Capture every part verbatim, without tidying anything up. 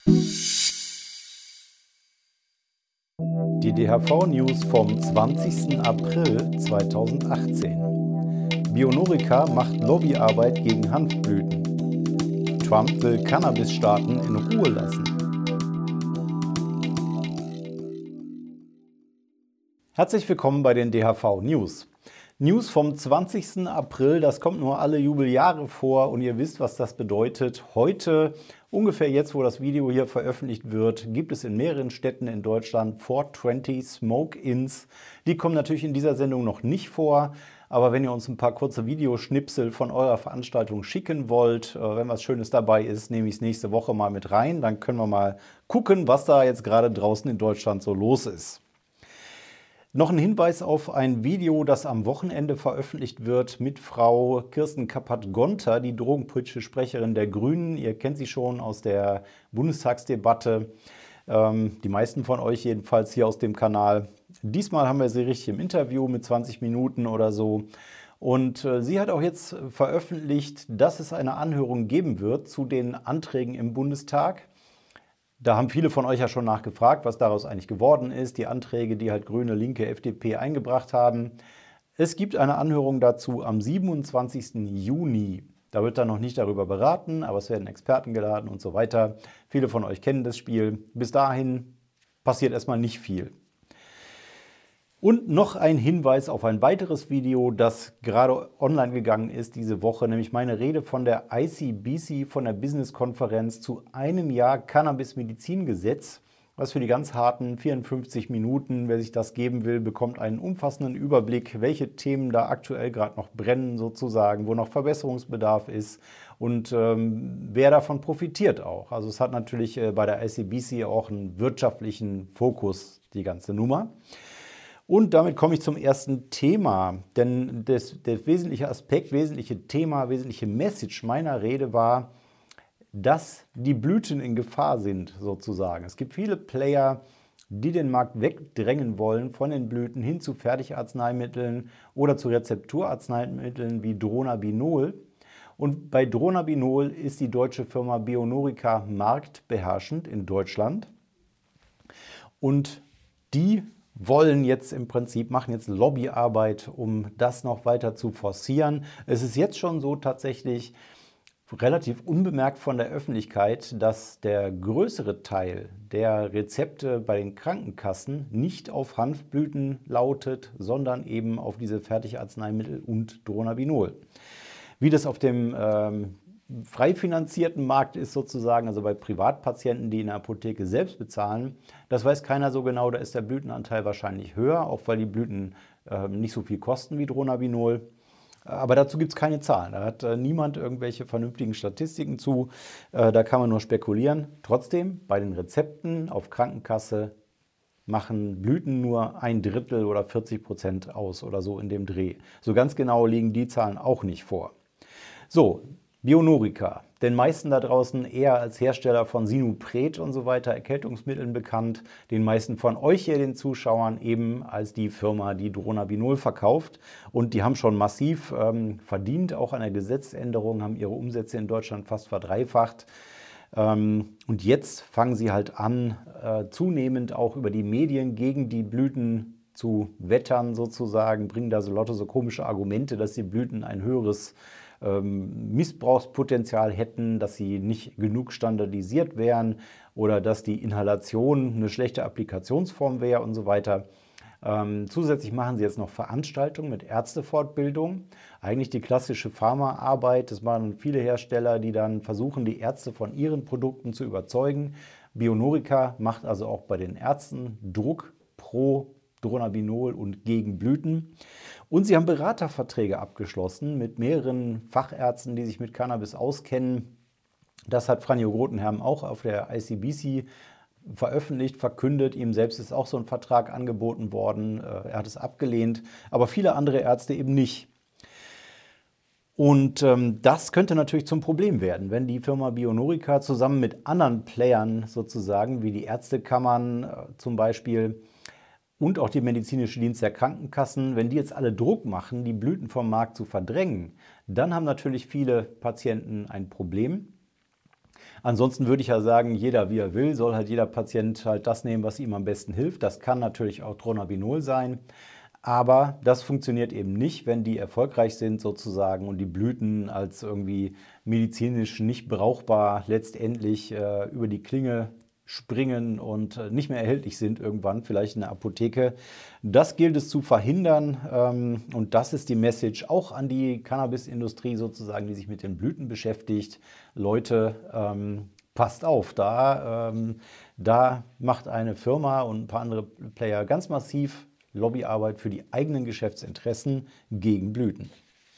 Die D H V-News vom zwanzigsten April zweitausendachtzehn. Bionorica macht Lobbyarbeit gegen Hanfblüten. Trump will Cannabisstaaten in Ruhe lassen. Herzlich willkommen bei den D H V-News. News vom zwanzigsten April, das kommt nur alle Jubeljahre vor und ihr wisst, was das bedeutet. Heute, ungefähr jetzt, wo das Video hier veröffentlicht wird, gibt es in mehreren Städten in Deutschland four twenty Smoke-Ins. Die kommen natürlich in dieser Sendung noch nicht vor, aber wenn ihr uns ein paar kurze Videoschnipsel von eurer Veranstaltung schicken wollt, wenn was Schönes dabei ist, nehme ich es nächste Woche mal mit rein. Dann können wir mal gucken, was da jetzt gerade draußen in Deutschland so los ist. Noch ein Hinweis auf ein Video, das am Wochenende veröffentlicht wird mit Frau Kirsten Kappert-Gonter, die drogenpolitische Sprecherin der Grünen. Ihr kennt sie schon aus der Bundestagsdebatte, ähm, die meisten von euch jedenfalls hier aus dem Kanal. Diesmal haben wir sie richtig im Interview mit zwanzig Minuten oder so. Und äh, sie hat auch jetzt veröffentlicht, dass es eine Anhörung geben wird zu den Anträgen im Bundestag. Da haben viele von euch ja schon nachgefragt, was daraus eigentlich geworden ist, die Anträge, die halt Grüne, Linke, F D P eingebracht haben. Es gibt eine Anhörung dazu am siebenundzwanzigsten Juni. Da wird dann noch nicht darüber beraten, aber es werden Experten geladen und so weiter. Viele von euch kennen das Spiel. Bis dahin passiert erstmal nicht viel. Und noch ein Hinweis auf ein weiteres Video, das gerade online gegangen ist diese Woche, nämlich meine Rede von der I C B C, von der Business-Konferenz zu einem Jahr Cannabis-Medizin-Gesetz. Was für die ganz harten vierundfünfzig Minuten, wer sich das geben will, bekommt einen umfassenden Überblick, welche Themen da aktuell gerade noch brennen sozusagen, wo noch Verbesserungsbedarf ist und ähm, wer davon profitiert auch. Also es hat natürlich äh, bei der I C B C auch einen wirtschaftlichen Fokus, die ganze Nummer. Und damit komme ich zum ersten Thema, denn das, der wesentliche Aspekt, wesentliche Thema, wesentliche Message meiner Rede war, dass die Blüten in Gefahr sind, sozusagen. Es gibt viele Player, die den Markt wegdrängen wollen von den Blüten hin zu Fertigarzneimitteln oder zu Rezepturarzneimitteln wie Dronabinol. Und bei Dronabinol ist die deutsche Firma Bionorica marktbeherrschend in Deutschland. Und die wollen jetzt im Prinzip, machen jetzt Lobbyarbeit, um das noch weiter zu forcieren. Es ist jetzt schon so tatsächlich relativ unbemerkt von der Öffentlichkeit, dass der größere Teil der Rezepte bei den Krankenkassen nicht auf Hanfblüten lautet, sondern eben auf diese Fertigarzneimittel und Dronabinol. Wie das auf dem ähm, frei finanzierten Markt ist sozusagen, also bei Privatpatienten, die in der Apotheke selbst bezahlen, das weiß keiner so genau, da ist der Blütenanteil wahrscheinlich höher, auch weil die Blüten äh, nicht so viel kosten wie Dronabinol. Aber dazu gibt es keine Zahlen, da hat äh, niemand irgendwelche vernünftigen Statistiken zu, äh, da kann man nur spekulieren. Trotzdem, bei den Rezepten auf Krankenkasse machen Blüten nur ein Drittel oder vierzig Prozent aus oder so in dem Dreh. So ganz genau liegen die Zahlen auch nicht vor. So, Bionorica, den meisten da draußen eher als Hersteller von Sinupret und so weiter, Erkältungsmitteln bekannt, den meisten von euch hier, den Zuschauern, eben als die Firma, die Dronabinol verkauft. Und die haben schon massiv ähm, verdient, auch an der Gesetzesänderung, haben ihre Umsätze in Deutschland fast verdreifacht. Ähm, und jetzt fangen sie halt an, äh, zunehmend auch über die Medien gegen die Blüten zu wettern sozusagen, bringen da so lauter so komische Argumente, dass die Blüten ein höheres Missbrauchspotenzial hätten, dass sie nicht genug standardisiert wären oder dass die Inhalation eine schlechte Applikationsform wäre und so weiter. Ähm, zusätzlich machen sie jetzt noch Veranstaltungen mit Ärztefortbildung. Eigentlich die klassische Pharmaarbeit, das machen viele Hersteller, die dann versuchen, die Ärzte von ihren Produkten zu überzeugen. Bionorica macht also auch bei den Ärzten Druck pro Dronabinol und gegen Blüten. Und sie haben Beraterverträge abgeschlossen mit mehreren Fachärzten, die sich mit Cannabis auskennen. Das hat Franjo Grotenherm auch auf der I C B C veröffentlicht, verkündet. Ihm selbst ist auch so ein Vertrag angeboten worden. Er hat es abgelehnt, aber viele andere Ärzte eben nicht. Und ähm, das könnte natürlich zum Problem werden, wenn die Firma Bionorica zusammen mit anderen Playern sozusagen, wie die Ärztekammern äh, zum Beispiel, und auch die medizinische Dienst der Krankenkassen, wenn die jetzt alle Druck machen, die Blüten vom Markt zu verdrängen, dann haben natürlich viele Patienten ein Problem. Ansonsten würde ich ja sagen, jeder wie er will, soll halt jeder Patient halt das nehmen, was ihm am besten hilft. Das kann natürlich auch Dronabinol sein. Aber das funktioniert eben nicht, wenn die erfolgreich sind sozusagen und die Blüten als irgendwie medizinisch nicht brauchbar letztendlich äh, über die Klinge springen und äh, nicht mehr erhältlich sind irgendwann, vielleicht in der Apotheke. Das gilt es zu verhindern ähm, und das ist die Message auch an die Cannabisindustrie sozusagen, die sich mit den Blüten beschäftigt. Leute, ähm, passt auf, da, ähm, da macht eine Firma und ein paar andere Player ganz massiv Lobbyarbeit für die eigenen Geschäftsinteressen gegen Blüten.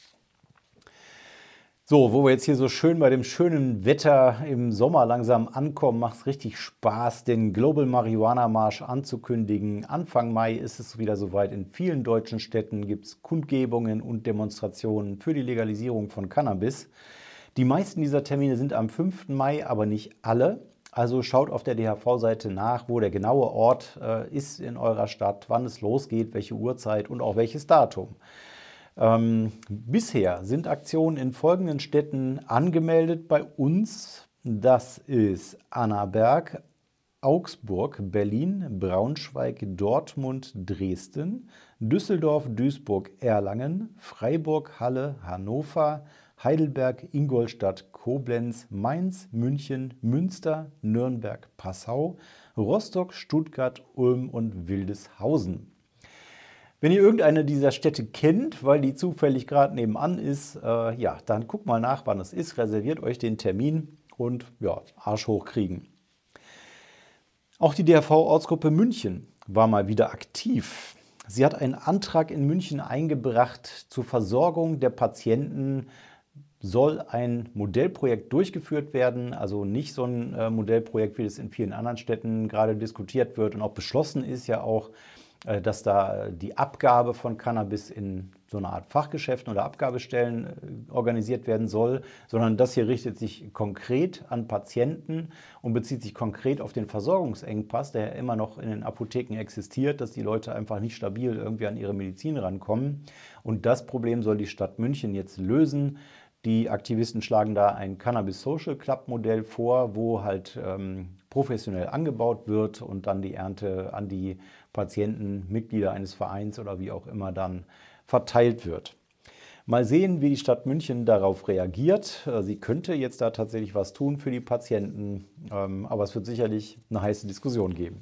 So, wo wir jetzt hier so schön bei dem schönen Wetter im Sommer langsam ankommen, macht es richtig Spaß, den Global Marihuana Marsch anzukündigen. Anfang Mai ist es wieder soweit. In vielen deutschen Städten gibt es Kundgebungen und Demonstrationen für die Legalisierung von Cannabis. Die meisten dieser Termine sind am fünften Mai, aber nicht alle. Also schaut auf der D H V-Seite nach, wo der genaue Ort äh, ist in eurer Stadt, wann es losgeht, welche Uhrzeit und auch welches Datum. Ähm, bisher sind Aktionen in folgenden Städten angemeldet bei uns. Das ist Annaberg, Augsburg, Berlin, Braunschweig, Dortmund, Dresden, Düsseldorf, Duisburg, Erlangen, Freiburg, Halle, Hannover, Heidelberg, Ingolstadt, Koblenz, Mainz, München, Münster, Nürnberg, Passau, Rostock, Stuttgart, Ulm und Wildeshausen. Wenn ihr irgendeine dieser Städte kennt, weil die zufällig gerade nebenan ist, äh, ja, dann guckt mal nach, wann es ist, reserviert euch den Termin und ja, Arsch hochkriegen. Auch die D H V-Ortsgruppe München war mal wieder aktiv. Sie hat einen Antrag in München eingebracht zur Versorgung der Patienten. Soll ein Modellprojekt durchgeführt werden, also nicht so ein äh, Modellprojekt, wie das in vielen anderen Städten gerade diskutiert wird und auch beschlossen ist ja auch, äh, dass da die Abgabe von Cannabis in so einer Art Fachgeschäften oder Abgabestellen äh, organisiert werden soll, sondern das hier richtet sich konkret an Patienten und bezieht sich konkret auf den Versorgungsengpass, der ja immer noch in den Apotheken existiert, dass die Leute einfach nicht stabil irgendwie an ihre Medizin rankommen. Und das Problem soll die Stadt München jetzt lösen. Die Aktivisten schlagen da ein Cannabis Social Club Modell vor, wo halt ähm, professionell angebaut wird und dann die Ernte an die Patienten, Mitglieder eines Vereins oder wie auch immer dann verteilt wird. Mal sehen, wie die Stadt München darauf reagiert. Sie könnte jetzt da tatsächlich was tun für die Patienten, ähm, aber es wird sicherlich eine heiße Diskussion geben.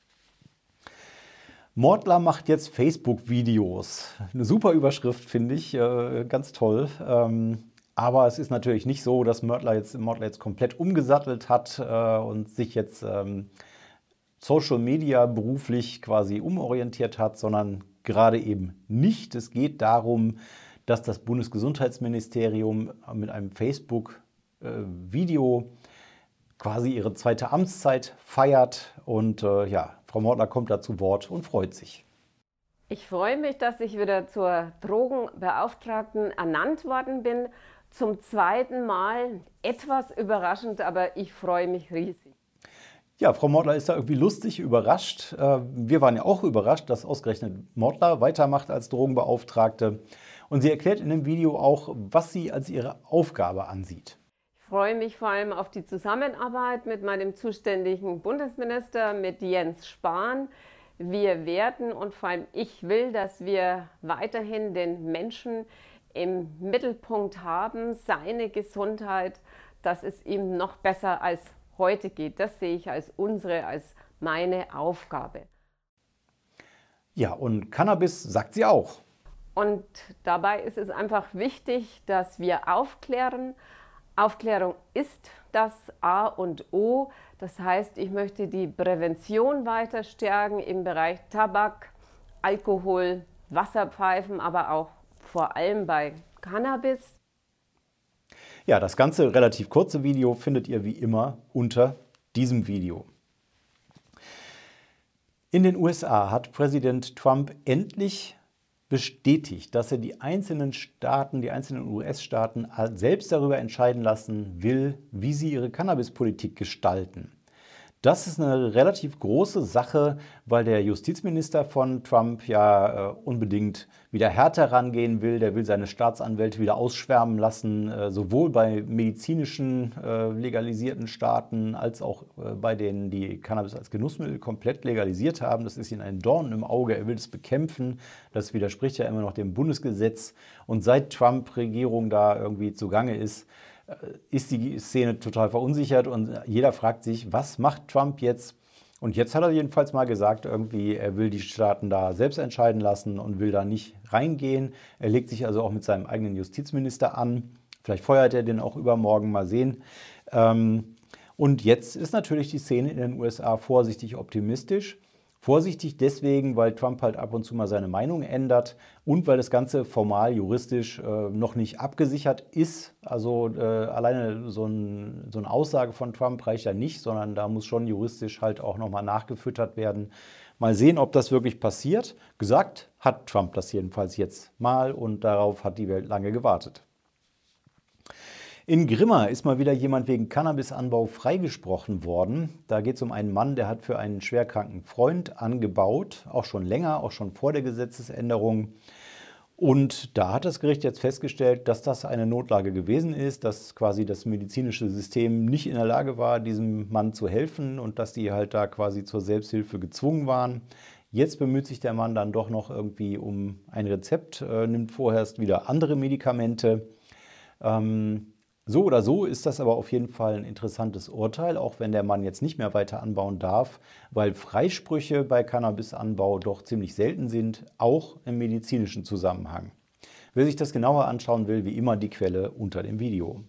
Mordler macht jetzt Facebook-Videos. Eine super Überschrift, finde ich, äh, ganz toll. Ähm, Aber es ist natürlich nicht so, dass Mordler jetzt, Mordler jetzt komplett umgesattelt hat äh, und sich jetzt ähm, Social Media beruflich quasi umorientiert hat, sondern gerade eben nicht. Es geht darum, dass das Bundesgesundheitsministerium mit einem Facebook-Video äh, quasi ihre zweite Amtszeit feiert. Und äh, ja, Frau Mordler kommt da zu Wort und freut sich. Ich freue mich, dass ich wieder zur Drogenbeauftragten ernannt worden bin. Zum zweiten Mal, etwas überraschend, aber ich freue mich riesig. Ja, Frau Mordler ist da irgendwie lustig, überrascht. Wir waren ja auch überrascht, dass ausgerechnet Mordler weitermacht als Drogenbeauftragte. Und sie erklärt in dem Video auch, was sie als ihre Aufgabe ansieht. Ich freue mich vor allem auf die Zusammenarbeit mit meinem zuständigen Bundesminister, mit Jens Spahn. Wir werden und vor allem ich will, dass wir weiterhin den Menschen im Mittelpunkt haben, seine Gesundheit, dass es ihm noch besser als heute geht. Das sehe ich als unsere, als meine Aufgabe. Ja, und Cannabis sagt sie auch. Und dabei ist es einfach wichtig, dass wir aufklären. Aufklärung ist das A und O. Das heißt, ich möchte die Prävention weiter stärken im Bereich Tabak, Alkohol, Wasserpfeifen, aber auch vor allem bei Cannabis. Ja, das ganze relativ kurze Video findet ihr wie immer unter diesem Video. In den U S A hat Präsident Trump endlich bestätigt, dass er die einzelnen Staaten, die einzelnen U S-Staaten selbst darüber entscheiden lassen will, wie sie ihre Cannabispolitik gestalten. Das ist eine relativ große Sache, weil der Justizminister von Trump ja äh, unbedingt wieder härter rangehen will. Der will seine Staatsanwälte wieder ausschwärmen lassen, äh, sowohl bei medizinischen äh, legalisierten Staaten als auch äh, bei denen, die Cannabis als Genussmittel komplett legalisiert haben. Das ist ihm ein Dorn im Auge. Er will es bekämpfen. Das widerspricht ja immer noch dem Bundesgesetz. Und seit Trump-Regierung da irgendwie zugange ist, ist die Szene total verunsichert und jeder fragt sich, was macht Trump jetzt? Und jetzt hat er jedenfalls mal gesagt, irgendwie, er will die Staaten da selbst entscheiden lassen und will da nicht reingehen. Er legt sich also auch mit seinem eigenen Justizminister an. Vielleicht feuert er den auch übermorgen, mal sehen. Und jetzt ist natürlich die Szene in den U S A vorsichtig optimistisch. Vorsichtig deswegen, weil Trump halt ab und zu mal seine Meinung ändert und weil das Ganze formal juristisch äh, noch nicht abgesichert ist. Also äh, alleine so, ein, so eine Aussage von Trump reicht ja nicht, sondern da muss schon juristisch halt auch nochmal nachgefüttert werden. Mal sehen, ob das wirklich passiert. Gesagt hat Trump das jedenfalls jetzt mal und darauf hat die Welt lange gewartet. In Grimma ist mal wieder jemand wegen Cannabisanbau freigesprochen worden. Da geht es um einen Mann, der hat für einen schwerkranken Freund angebaut, auch schon länger, auch schon vor der Gesetzesänderung. Und da hat das Gericht jetzt festgestellt, dass das eine Notlage gewesen ist, dass quasi das medizinische System nicht in der Lage war, diesem Mann zu helfen und dass die halt da quasi zur Selbsthilfe gezwungen waren. Jetzt bemüht sich der Mann dann doch noch irgendwie um ein Rezept, äh, nimmt vorerst wieder andere Medikamente. Ähm, So oder so ist das aber auf jeden Fall ein interessantes Urteil, auch wenn der Mann jetzt nicht mehr weiter anbauen darf, weil Freisprüche bei Cannabisanbau doch ziemlich selten sind, auch im medizinischen Zusammenhang. Wer sich das genauer anschauen will, wie immer die Quelle unter dem Video.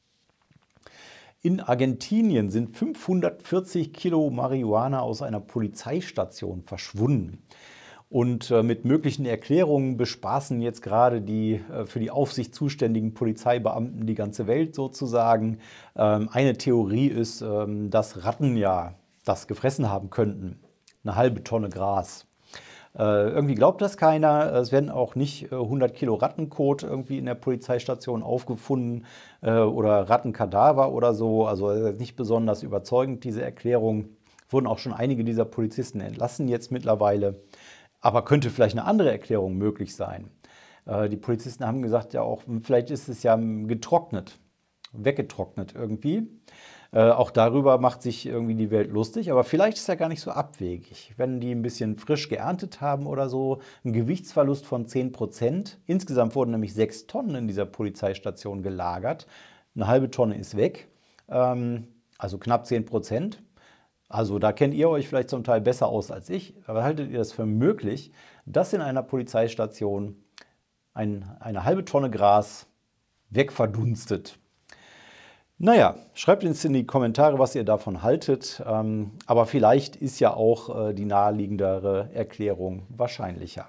In Argentinien sind fünfhundertvierzig Kilo Marihuana aus einer Polizeistation verschwunden. Und äh, mit möglichen Erklärungen bespaßen jetzt gerade die äh, für die Aufsicht zuständigen Polizeibeamten die ganze Welt sozusagen. Ähm, eine Theorie ist, ähm, dass Ratten ja das gefressen haben könnten. Eine halbe Tonne Gras. Äh, irgendwie glaubt das keiner. Es werden auch nicht äh, hundert Kilo Rattenkot irgendwie in der Polizeistation aufgefunden äh, oder Rattenkadaver oder so. Also äh, nicht besonders überzeugend, diese Erklärung. Wurden auch schon einige dieser Polizisten entlassen jetzt mittlerweile. Aber könnte vielleicht eine andere Erklärung möglich sein. Äh, die Polizisten haben gesagt, ja auch, vielleicht ist es ja getrocknet, weggetrocknet irgendwie. Äh, auch darüber macht sich irgendwie die Welt lustig, aber vielleicht ist ja gar nicht so abwegig. Wenn die ein bisschen frisch geerntet haben oder so, ein Gewichtsverlust von zehn Prozent. Insgesamt wurden nämlich sechs Tonnen in dieser Polizeistation gelagert. Eine halbe Tonne ist weg, ähm, also knapp zehn Prozent. Also da kennt ihr euch vielleicht zum Teil besser aus als ich, aber haltet ihr das für möglich, dass in einer Polizeistation ein, eine halbe Tonne Gras wegverdunstet? Naja, schreibt uns in die Kommentare, was ihr davon haltet, ähm, aber vielleicht ist ja auch äh, die naheliegendere Erklärung wahrscheinlicher.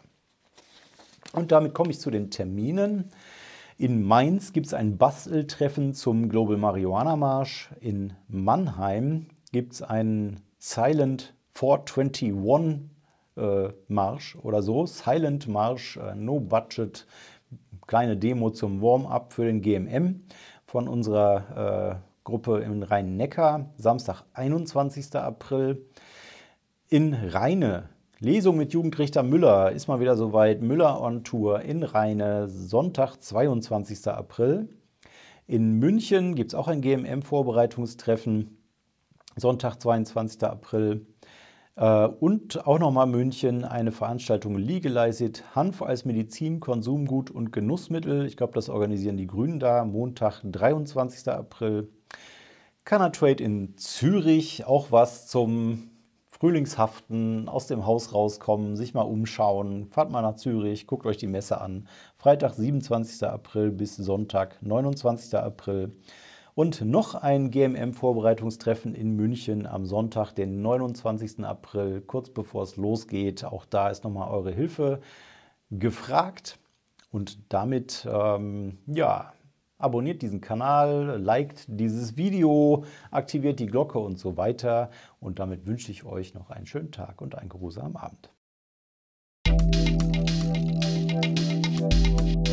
Und damit komme ich zu den Terminen. In Mainz gibt es ein Basteltreffen zum Global Marijuana Marsch. In Mannheim gibt es einen Silent four twenty-one äh, Marsch oder so. Silent Marsch, äh, No Budget, kleine Demo zum Warm-up für den G M M von unserer äh, Gruppe im Rhein-Neckar. Samstag, einundzwanzigster April. In Rheine, Lesung mit Jugendrichter Müller, ist mal wieder soweit. Müller on Tour in Rheine, Sonntag, zweiundzwanzigster April. In München gibt es auch ein G M M-Vorbereitungstreffen. Sonntag, zweiundzwanzigster April. Äh, und auch nochmal München, eine Veranstaltung Legalize It, Hanf als Medizin, Konsumgut und Genussmittel. Ich glaube, das organisieren die Grünen da. Montag, dreiundzwanzigster April. Cannatrade in Zürich, auch was zum Frühlingshaften, aus dem Haus rauskommen, sich mal umschauen. Fahrt mal nach Zürich, guckt euch die Messe an. Freitag, siebenundzwanzigster April bis Sonntag, neunundzwanzigster April. Und noch ein G M M-Vorbereitungstreffen in München am Sonntag, den neunundzwanzigsten April, kurz bevor es losgeht. Auch da ist nochmal eure Hilfe gefragt. Und damit, ähm, ja, abonniert diesen Kanal, liked dieses Video, aktiviert die Glocke und so weiter. Und damit wünsche ich euch noch einen schönen Tag und einen geruhsamen Abend.